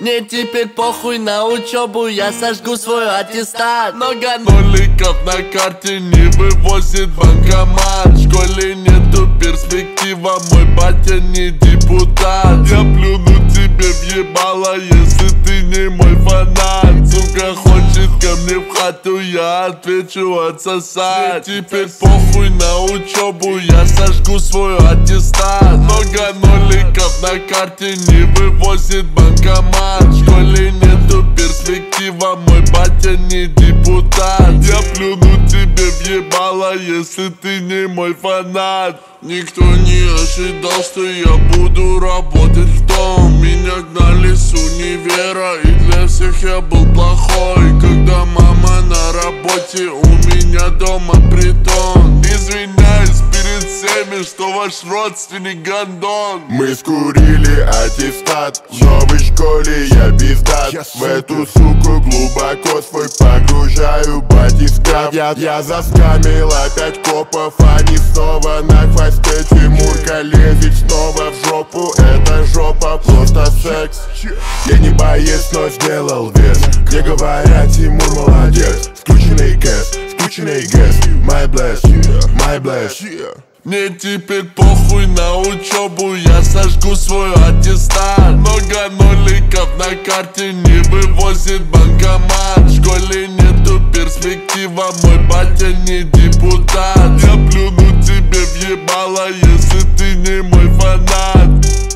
Мне теперь похуй на учебу, я сожгу свой аттестат. Много ноликов на карте не вывозит банкомат. В школе нету перспектива, мой батя не депутат. Я плюну тебе в ебало, если ты не мой фанат. Сука хочет ко мне в хату, я отвечу отсосать. Мне теперь похуй на учебу, я сожгу свой аттестат. Много ноликов на карте не вывозит банкомат. В школе нету перспектива, мой батя не депутат. Я плюну тебе в ебало, если ты не мой фанат. Никто не ожидал, что я буду работать в дом. Меня гнали с универа, и для всех я был плохой. Когда мама на работе, у меня дома притон. Извиняюсь перед всеми, что ваш родственник гандон. Мы скурили аттестат, в новой школе я пиздат. В эту суку глубоко свой погружаю батискаф. Я заскамил опять копов, они снова на хвосте. Тимурка лезет снова в жопу, эта жопа просто секс. Я не боец, но сделал вес. Мне говорят, Тимур молодец. Скрученный кэс, скрученный гэс. My bless, my bless. Мне теперь похуй на учебу, я сожгу свой аттестат. Много ноликов на карте не вывозит банкомат. В школе нету перспектива, мой батя не депутат. Я плюну тебе в ебало, если ты не мой фанат.